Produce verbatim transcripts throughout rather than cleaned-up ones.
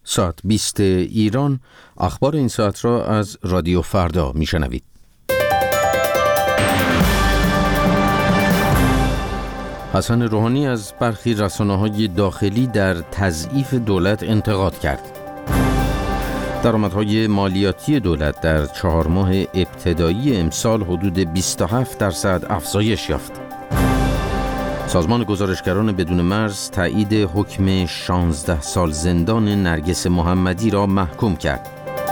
ساعت بیست ایران. اخبار این ساعت را از رادیو فردا میشنوید. حسن روحانی از برخی رسانه‌های داخلی در تضعیف دولت انتقاد کرد. درآمدهای مالیاتی دولت در چهار ماه ابتدایی امسال حدود بیست و هفت درصد افزایش یافت. سازمان گزارشگران بدون مرز تایید حکم شانزده سال زندان نرگس محمدی را محکوم کرد.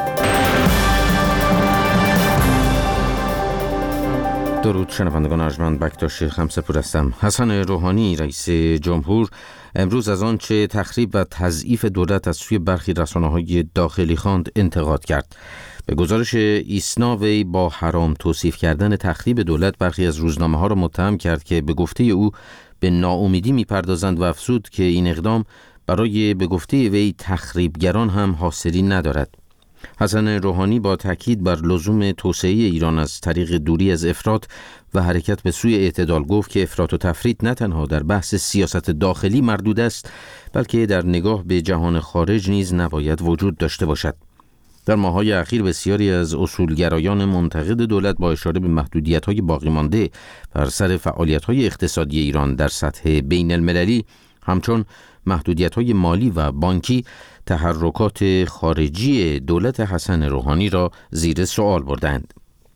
درود شنوندگان ارجمند، بکتاش خمسه‌پور هستم. حسن روحانی رئیس جمهور امروز از آنچه تخریب و تضعیف دولت از سوی برخی رسانه‌های داخلی خواند انتقاد کرد. به گزارش ایسنا وی با حرام توصیف کردن تخریب دولت برخی از روزنامه‌ها را متهم کرد که به گفته او به ناامیدی می‌پردازند و افزود که این اقدام برای به گفته وی تخریبگران هم حاصلی ندارد. حسن روحانی با تاکید بر لزوم توسعه ایران از طریق دوری از افراط و حرکت به سوی اعتدال گفت که افراط و تفریط نه تنها در بحث سیاست داخلی مردود است، بلکه در نگاه به جهان خارج نیز نباید وجود داشته باشد. در ماه‌های اخیر بسیاری از اصولگرایان منتقد دولت با اشاره به محدودیت‌های باقی مانده بر سر فعالیت‌های اقتصادی ایران در سطح بین المللی، همچون محدودیت‌های مالی و بانکی، تحرکات خارجی دولت حسن روحانی را زیر سوال بردند.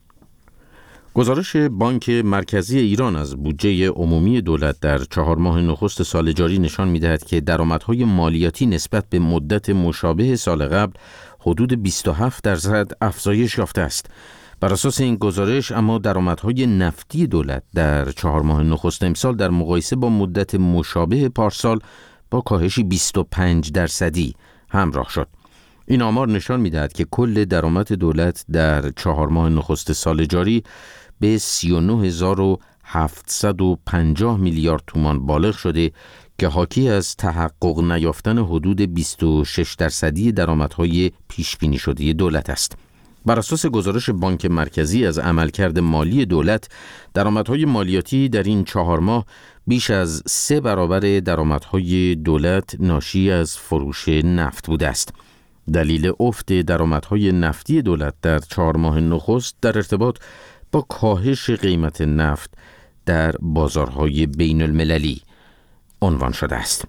گزارش بانک مرکزی ایران از بودجه عمومی دولت در چهار ماه نخست سال جاری نشان می‌دهد که درآمدهای مالیاتی نسبت به مدت مشابه سال قبل حدود بیست و هفت درصد افزایش یافته است. بر اساس این گزارش اما درآمدهای نفتی دولت در چهار ماه نخست امسال در مقایسه با مدت مشابه پارسال با کاهشی بیست و پنج درصدی همراه شد. این آمار نشان می‌دهد که کل درآمد دولت در چهار ماه نخست سال جاری به سی و نه هزار و هفتصد و پنجاه میلیارد تومان بالغ شده که حاکی از تحقق نیافتن حدود بیست و شش درصدی درآمدهای پیش بینی شده دولت است. بر اساس گزارش بانک مرکزی از عملکرد مالی دولت، درآمدهای مالیاتی در این چهار ماه بیش از سه برابر درآمدهای دولت ناشی از فروش نفت بوده است. دلیل افت درآمدهای نفتی دولت در چهار ماه نخست در ارتباط با کاهش قیمت نفت در بازارهای بین المللی عنوان شده است.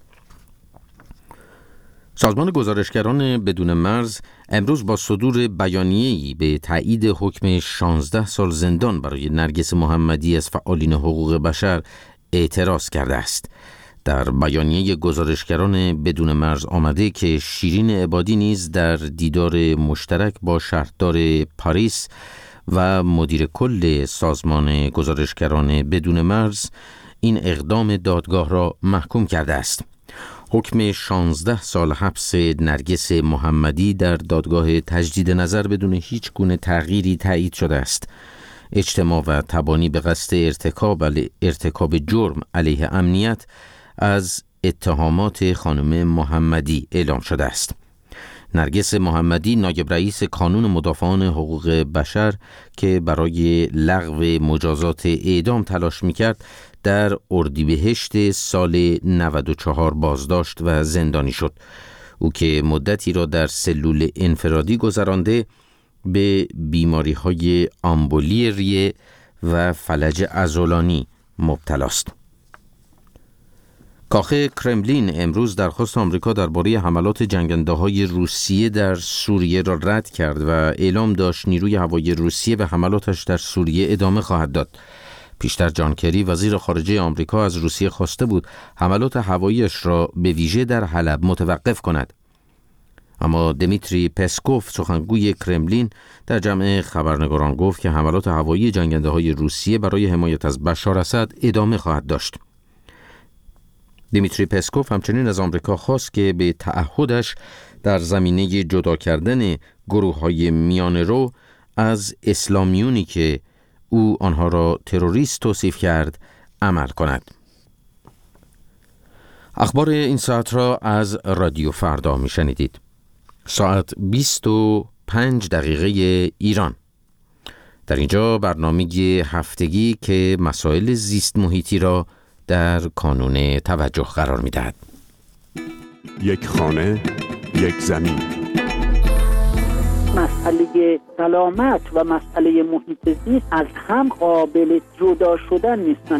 سازمان گزارشگران بدون مرز امروز با صدور بیانیه‌ای به تایید حکم شانزده سال زندان برای نرگس محمدی از فعالین حقوق بشر اعتراض کرده است. در بیانیه گزارشگران بدون مرز آمده که شیرین عبادی نیز در دیدار مشترک با شهردار پاریس و مدیر کل سازمان گزارشگران بدون مرز این اقدام دادگاه را محکوم کرده است. حکم شانزده سال حبس نرگس محمدی در دادگاه تجدید نظر بدون هیچ گونه تغییری تایید شده است. اجتماع و تبانی به قصد ارتکاب ارتکاب جرم علیه امنیت از اتهامات خانم محمدی اعلام شده است. نرگس محمدی نایب رئیس کانون مدافعان حقوق بشر که برای لغو مجازات اعدام تلاش می‌کرد، در اردیبهشت سال نود و چهار بازداشت و زندانی شد. او که مدتی را در سلول انفرادی گذرانده به بیماری‌های آمبولی ریه و فلج عضلانی مبتلا است. کاخ کرملین امروز درخواست آمریکا درباره حملات جنگنده‌های روسیه در سوریه را رد کرد و اعلام داشت نیروی هوایی روسیه به حملاتش در سوریه ادامه خواهد داد. پیشتر جان کری وزیر خارجه آمریکا از روسیه خواسته بود حملات هواییش را به ویژه در حلب متوقف کند. اما دمیتری پسکوف سخنگوی کرملین در جمع خبرنگاران گفت که حملات هوایی جنگنده‌های روسیه برای حمایت از بشار اسد ادامه خواهد داشت. دمیتری پسکوف همچنین از آمریکا خواست که به تعهدش در زمینه جدا کردن گروه‌های میانه‌رو از اسلامیونی که او آنها را تروریست توصیف کرد عمل کند. اخبار این ساعت را از رادیو فردا می شنیدید. ساعت بیست و پنج دقیقه ایران. در اینجا برنامه هفتگی که مسائل زیست محیطی را در کانون توجه قرار می دهد. یک خانه، یک زمین. مسئله سلامت و مسئله محیط زیست از هم قابل جدا شدن نیستن.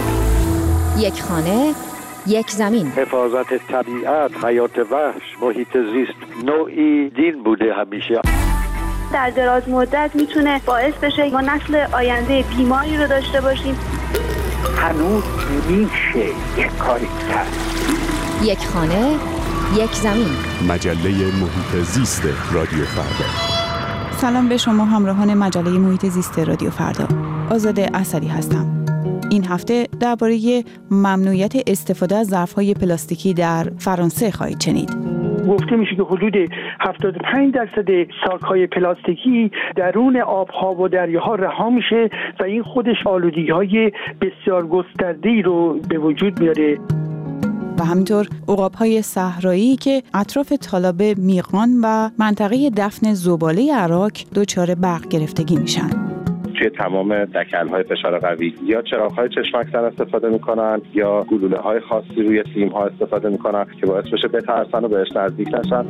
یک خانه، یک زمین. حفاظت طبیعت، حیات وحش، محیط زیست نوعی دین بوده همیشه. در دراز مدت میتونه باعث بشه ما نسل آینده بیماری رو داشته باشیم. هنوز میشه یک کاری کرد. یک خانه، یک زمین. مجله محیط زیست رادیو فردا. سلام به شما همراهان مجله محیط زیست رادیو فردا. آزاده اسدی هستم. این هفته درباره ممنوعیت استفاده از ظرف‌های پلاستیکی در فرانسه خواهید شنید. گفته میشه که حدود هفتاد و پنج درصد ساک‌های پلاستیکی درون آب‌ها و دریاها رها میشه و این خودش آلودگی‌های بسیار گسترده‌ای رو به وجود میاره. و همینطور عقاب‌های صحرایی که اطراف تالاب میقان و منطقه دفن زباله عراق دچار برق گرفتگی میشن. توی تمام دکل‌های فشار قوی یا چراغ‌های چشمک‌زن استفاده می‌کنن یا گلوله‌های خاصی روی سیم‌ها استفاده می‌کنن که باعث بشه بترسن و بهش نزدیک نشن.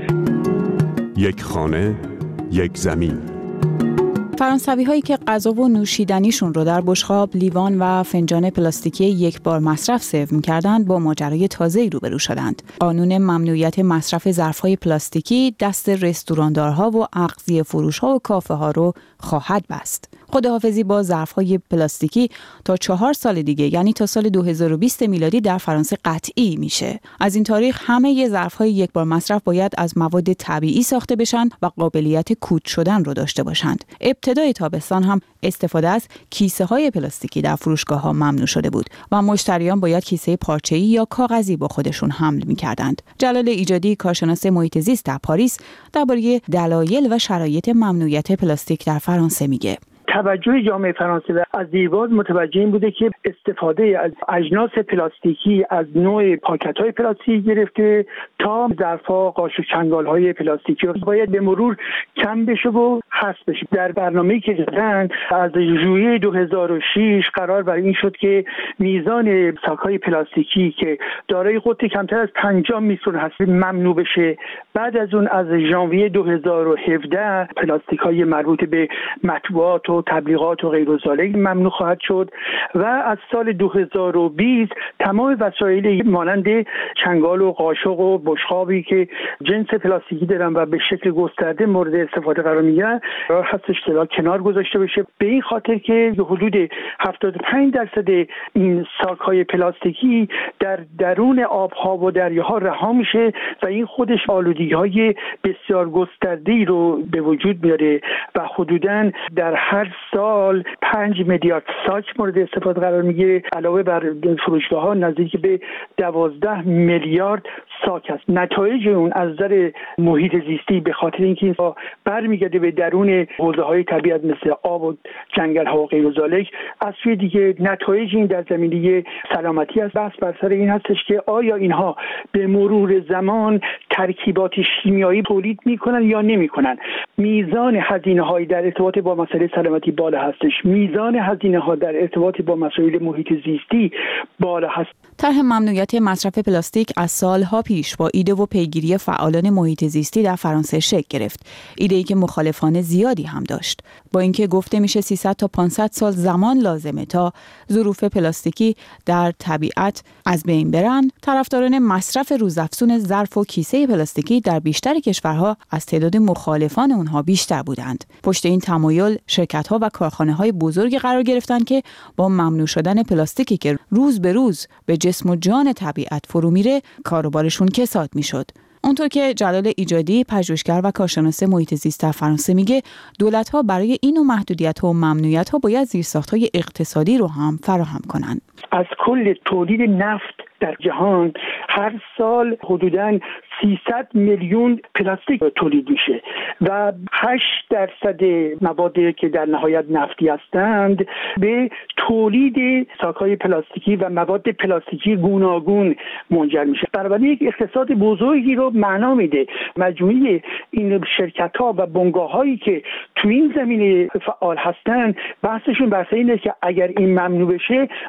یک خانه، یک زمین. فرانسوی هایی که غذا و نوشیدنیشون رو در بشقاب، لیوان و فنجان پلاستیکی یک بار مصرف سرو می‌کردند با ماجرای تازه‌ای روبرو شدند. قانون ممنوعیت مصرف ظرف‌های پلاستیکی دست رستوراندارها و اغذیه فروش‌ها و کافه‌ها رو خواهد بست. خداحافظی با ظرف‌های پلاستیکی تا چهار سال دیگه یعنی تا سال دو هزار و بیست میلادی در فرانسه قطعی میشه. از این تاریخ همه ظرف‌های یک بار مصرف باید از مواد طبیعی ساخته بشن و قابلیت کود شدن رو داشته باشند. ابتدای تابستان هم استفاده از کیسه‌های پلاستیکی در فروشگاه‌ها ممنوع شده بود و مشتریان باید کیسه پارچه‌ای یا کاغذی با خودشون حمل می‌کردند. جلال ایجادی، کارشناس محیط زیست در پاریس، درباره دلایل و شرایط ممنوعیت پلاستیک در فرانسه میگه. توجه جامعه فرانسه از دیرباز متوجه این بوده که استفاده از اجناس پلاستیکی از نوع پاکت‌های پلاستیکی گرفته تا ظرف‌ها، قاشق چنگال‌های پلاستیکی باید به مرور کم بشه و حذف بشه. در برنامه‌ای که دادن از ژوئیه دو هزار و شش قرار بر این شد که میزان ساک‌های پلاستیکی که دارای قطر کمتر از پنجاه میکرون هست ممنوع بشه. بعد از اون از ژانویه دو هزار و هفده پلاستیک‌های مربوط به مطبوعات و تبلیغات و غیر و ذالک ممنوع خواهد شد و از سال دو هزار و بیست تمام وسایل مانند چنگال و قاشق و بشقابی که جنس پلاستیکی دارن و به شکل گسترده مورد استفاده قرار میگیرن قرار هستش که کنار گذاشته بشه، به این خاطر که حدود هفتاد و پنج درصد این ساک‌های پلاستیکی در درون آب‌ها و دریاها رها میشه و این خودش آلودگی‌های بسیار گسترده‌ای رو به وجود میاره و حدوداً در هر سال پنج میلیارد ساک مورد استفاده قرار میگیره. علاوه بر فروشگاه‌ها نزدیک به دوازده میلیارد ساک است. نتایج اون از نظر محیط زیستی به خاطر اینکه این برمیگرده به درون حوزه‌های طبیعت مثل آب و جنگل‌ها و غیر و ذالک، از سوی دیگه نتایج این در زمینه سلامتی است. بحث بر سر این هستش که آیا اینها به مرور زمان ترکیبات شیمیایی تولید میکنن یا نمیکنن. میزان هزینه‌های در ارتباط با مسئله سلامتی بالا هستش، میزان هزینه‌ها در ارتباط با مسائل محیط زیستی بالا هست. طرح ممنوعیت مصرف پلاستیک از سالها پیش با ایده و پیگیری فعالان محیط زیستی در فرانسه شکل گرفت. ایده‌ای که مخالفان زیادی هم داشت. با اینکه گفته میشه سیصد تا پانصد سال زمان لازمه تا ظروف پلاستیکی در طبیعت از بین برن، طرفداران مصرف روزافزون ظرف و کیسه پلاستیکی در بیشتر کشورها از تعداد مخالفان اونها بیشتر بودند. پشت این تمایل شرکت‌ها و کارخانه‌های بزرگی قرار گرفتند که با ممنوع شدن پلاستیکی که روز به روز به جسم و جان طبیعت فرو میره، کاروبارشون کساد میشد. اونطور که جلال ایجادی، پژوهشگر و کارشناس محیط زیست در فرانسه میگه، دولت‌ها برای این نوع محدودیت‌ها و ممنوعیت‌ها باید زیرساخت‌های اقتصادی رو هم فراهم کنن. از کل تولید نفت در جهان هر سال حدوداً سیصد میلیون پلاستیک تولید میشه و هشت درصد موادی که در نهایت نفتی هستند به تولید ساک‌های پلاستیکی و مواد پلاستیکی گوناگون منجر میشه. بنابراین یک اقتصاد بزرگی رو معنا میده. مجموعه این شرکت‌ها و بنگاه‌هایی که تو این زمینه فعال هستند، بحثشون بر اینه که اگر این ممنوع بشه، فعال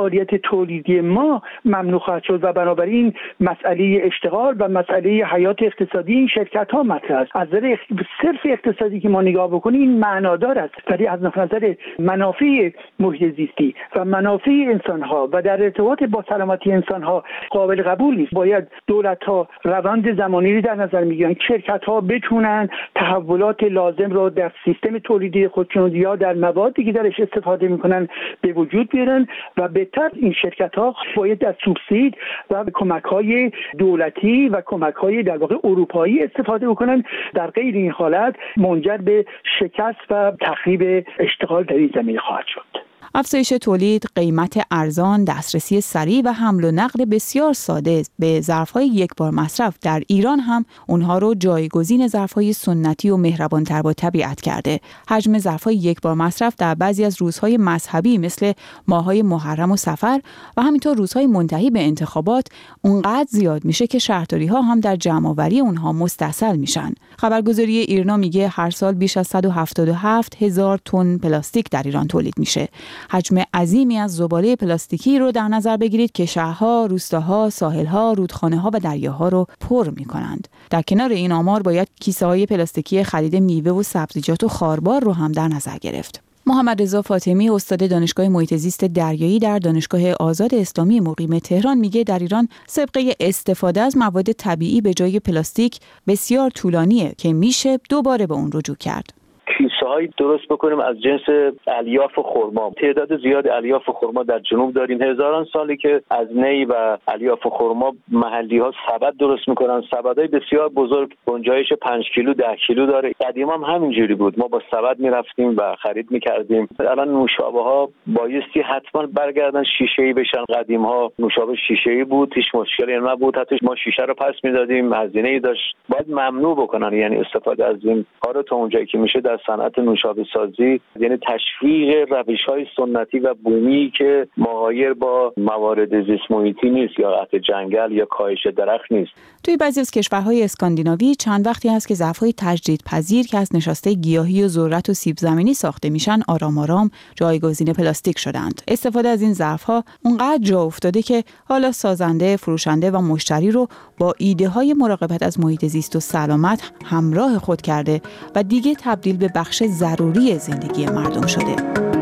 فعالیت تولیدی ما ممنوع خواهد شد و بنابراین مسئله اشتغال و مسئله حیات اقتصادی این شرکت ها مطرح است. از نظر صرف اقتصادی که ما نگاه بکنیم این معنادار است، ولی از نظر منافع محیط زیستی و منافع انسان ها و در ارتباط با سلامتی انسان ها قابل قبول نیست. باید دولت ها روند زمانی رو در نظر میگیرن، شرکت ها بتونن تحولات لازم رو در سیستم تولیدی خودشون یا در موادی که درش استفاده میکنن به وجود بیارن و بهتر این شرکت ها باید از سوبسید و کمک های دولتی و کمک های در واقع اروپایی استفاده بکنن. در غیر این حالت منجر به شکست و تخریب اشتغال در این زمینه خواهد شد. افزایش تولید، قیمت ارزان، دسترسی سریع و حمل و نقل بسیار ساده به ظرف‌های یکبار مصرف در ایران هم اونها رو جایگزین ظرف‌های سنتی و مهربان‌تر با طبیعت کرده. حجم ظرف‌های یکبار مصرف در بعضی از روزهای مذهبی مثل ماه‌های محرم و صفر و همینطور روزهای منتهی به انتخابات اونقدر زیاد میشه که شهرداری‌ها هم در جمع‌آوری اونها مستحصل میشن. خبرگزاری ایرنا میگه هر سال بیش از صد و هفتاد و هفت هزار تن پلاستیک در ایران تولید میشه. حجم عظیمی از زباله پلاستیکی رو در نظر بگیرید که شهرها، روستاها، ساحلها، رودخانه‌ها و دریاها رو پر می‌کنند. در کنار این آمار باید کیسه‌های پلاستیکی خرید میوه و سبزیجات و خاربار رو هم در نظر گرفت. محمد رضا فاطمی استاد دانشگاه محیط زیست دریایی در دانشگاه آزاد اسلامی مقیم تهران میگه در ایران سابقه استفاده از مواد طبیعی به جای پلاستیک بسیار طولانیه که میشه دوباره به اون رجوع کرد. کیسه‌هایی درست بکنیم از جنس الیاف و خرما. تعداد زیاد الیاف و خرما در جنوب داریم. هزاران سالی که از نی و الیاف و خرما محلی‌ها سبد درست میکنن. سبدهای بسیار بزرگ، گنجایش پنج کیلو ده کیلو داره. قدیما هم همینجوری بود. ما با سبد میرفتیم و خرید میکردیم. الان نوشابه‌ها بایستی حتما برگردن شیشه‌ای بشن. قدیم‌ها نوشابه شیشه‌ای بود، هیچ مشکلی نبود. حتی ما شیشه رو پس میدادیم، هزینه‌ای داشت. باید ممنوع بکنن، یعنی استفاده از این کارو تا اونجایی که میشه در صنعت نوشابه سازی، یعنی تشویق روش‌های سنتی و بومی که مغایر با موارد زیست محیطی نیست یا قطع جنگل یا کاهش درخت نیست. توی بعضی از کشورهای اسکاندیناوی چند وقتی هست که ظرف‌های تجدیدپذیر که از نشاسته گیاهی و ذرت و سیب زمینی ساخته میشن آرام آرام جایگزین پلاستیک شدند. استفاده از این ظرف‌ها اونقدر جا افتاده که حالا سازنده، فروشنده و مشتری رو با ایده‌های مراقبت از محیط زیست و سلامت همراه خود کرده و دیگه تبدیل به بخش ضروری زندگی مردم شده.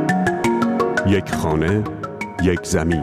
یک خانه، یک زمین.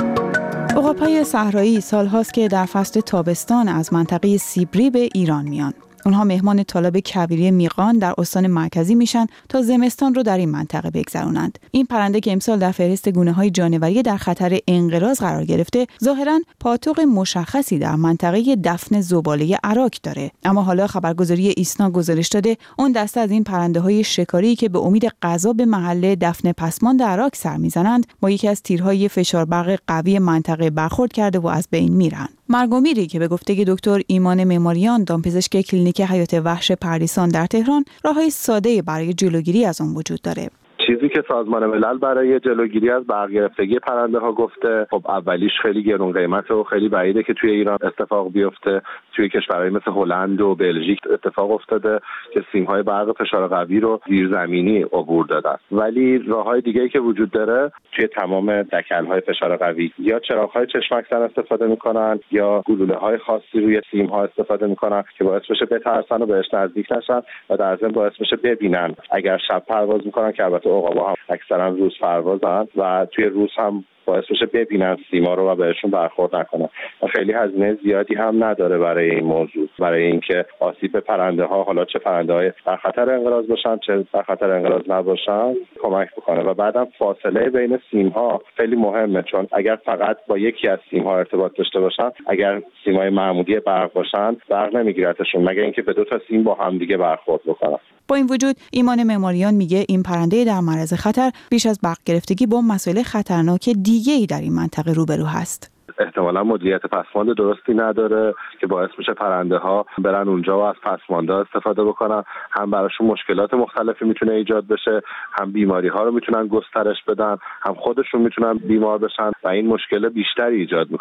عقاب‌های صحرایی سال‌هاست که در فصل تابستان از منطقه سیبری به ایران میان. اونها مهمان طالب کویری میغان در استان مرکزی میشن تا زمستان رو در این منطقه بگذرونند. این پرنده که امسال در فهرست گونه‌های جانوری در خطر انقراض قرار گرفته، ظاهراً پاتوق مشخصی در منطقه دفن زباله اراک داره. اما حالا خبرگزاری ایسنا گزارش داده اون دسته از این پرنده‌های شکاری که به امید غذا به محله دفن پسماند اراک سر میزنند، با یکی از تیرهای فشار برق قوی منطقه برخورد کرده و از بین میرن. مرگ و میری که به گفته دکتر ایمان معماریان، دامپزشک کلینیک حیات وحش پردیسان در تهران، راههای ساده برای جلوگیری از اون وجود داره. چیزی که سازمان ملل برای جلوگیری از برگرفتگی پرنده ها گفته، خب اولیش خیلی گرون قیمته و خیلی بعیده که توی ایران اتفاق بیفته. توی کشورهای مثل هلند و بلژیک اتفاق افتاده که سیم‌های برق فشار قوی رو زیرزمینی عبور دادن. ولی راههای دیگه‌ای که وجود داره، توی تمام دکل‌های فشار قوی یا چراغ‌های چشمک‌زن استفاده می‌کنن یا گلوله‌های خاصی روی سیم‌ها استفاده می‌کنن که باعث بشه بترسن و بهش نزدیک نشن و در ضمن باعث بشه ببینن. اگر شب پرواز می‌کنن که البته عقاب‌ها هم اکثرا روز پروازن و توی روز هم باعث بشه ببینن سیما رو و بهشون برخورد نکنن. و خیلی هزینه زیادی هم نداره برای این موضوع، برای اینکه آسیب پرنده ها، حالا چه پرنده های در خطر انقراض باشن چه در خطر انقراض نباشن، کمک بکنه. و بعدم فاصله بین سیم ها خیلی مهمه، چون اگر فقط با یکی از سیم ها ارتباط داشته باشن، اگر سیمای معمولی برق باشن، برق نمیگیرتشون مگر اینکه به دو تا سیم با هم دیگه برخورد بکنن. با این وجود ایمان معماریان میگه این پرنده در معرض خطر بیش از برق گرفتگی با مسائل خطرناک دیگه‌ای در این منطقه روبرو هست. احتمالاً مدیریت پسماند درستی نداره که باعث میشه پرنده ها برن اونجا و از پسمانده استفاده بکنن. هم براشون مشکلات مختلفی میتونه ایجاد بشه، هم بیماری ها رو میتونن گسترش بدن، هم خودشون میتونن بیمار بشن و این مشکل بیشتری ایجاد میکنه.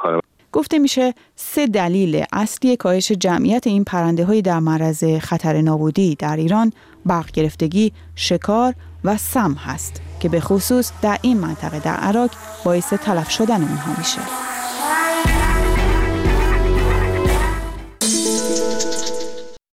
گفته میشه سه دلیل اصلی کاهش جمعیت این پرنده های در معرض خطر نابودی در ایران برق گرفتگی، شکار و سم هست که به خصوص در این منطقه در عراق باعث تلف شدن اونها میشه.